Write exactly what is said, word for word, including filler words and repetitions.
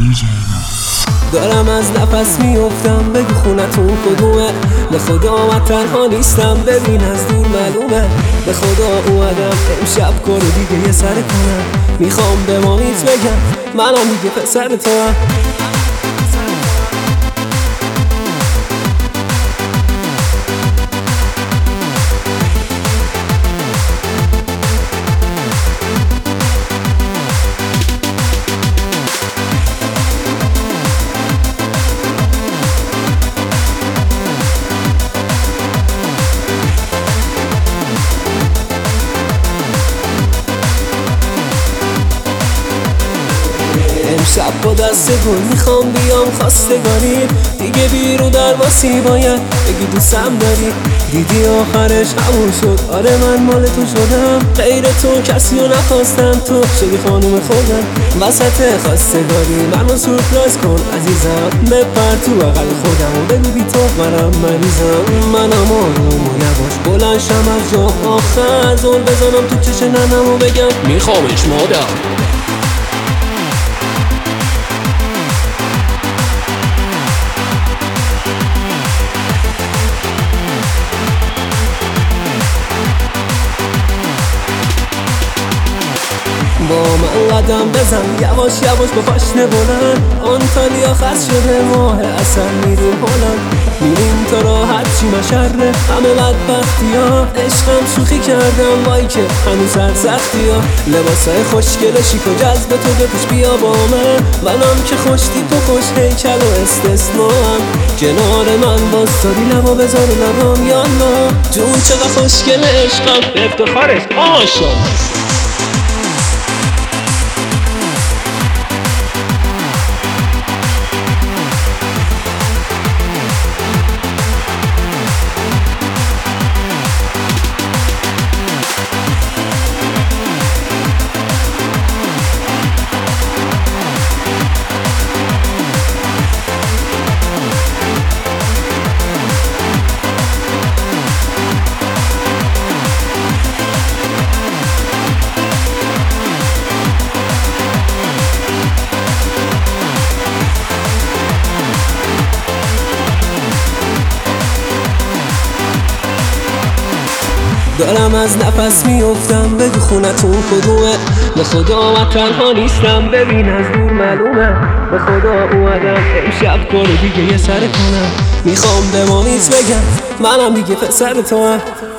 دیجی ناز. دارم از نفس میافتم، بگو خونتون کدومه؟ به خدا من تنها نیستم، ببین از دور معلومه. به خدا اومدم امشب کارو دیگه یه سر کنم، میخوام به مامیت بگم منم دیگه پسر تو هم. امشب با دست گل میخوام بیام خواستگاری، دیگه بیرون در واسی باید بگی دوستم داری. دیدی آخرش همون شد، آره من مال تو شدم، غیر تو کسی رو نخواستم، تو شدی خانوم خودم. وسط خواستگاری منو سورپرایز کن عزیزم، بپر تو بغل خودم و بگو بی تو منم مریضم. منم آروم و یواش بلند شم از جا، آخر زل بزنم تو چش ننم و بگم میخوامش مادر. با من قدم بزن یواش یواش با پاشنه بلند، آنتالیا خست شده ماه اصل میریم هلند. میریم تا راحت چی مشره همه بدبختی ها، عشقم شوخی کردم وای که هنوز سرسختی ها. لباسای خوشگل شیک و جذب تو بپوش بیا با من، منم که خوش تیپ و خوش هیکل و استثناام. کنار من باستادی لبا بذار لبام یالا، جون چقدر خوشگل عشقم افتخارش آشا. دارم از نفس میافتم، بگو خونتون کدومه؟ به خدا من تنها نیستم، ببین از دور معلومه. به خدا اومدم امشب کارو دیگه یه سر کنم، میخوام به مامیت بگم منم دیگه پسر تو هم.